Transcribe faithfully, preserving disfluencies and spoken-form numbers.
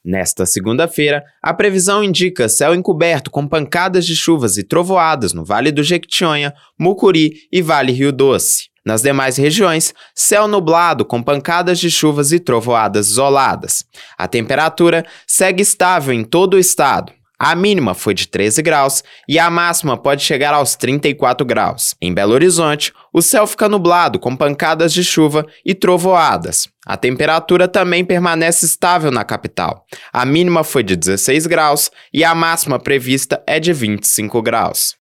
Nesta segunda-feira, a previsão indica céu encoberto com pancadas de chuvas e trovoadas no Vale do Jequitinhonha, Mucuri e Vale Rio Doce. Nas demais regiões, céu nublado com pancadas de chuvas e trovoadas isoladas. A temperatura segue estável em todo o estado. A mínima foi de treze graus e a máxima pode chegar aos trinta e quatro graus. Em Belo Horizonte, o céu fica nublado com pancadas de chuva e trovoadas. A temperatura também permanece estável na capital. A mínima foi de dezesseis graus e a máxima prevista é de vinte e cinco graus.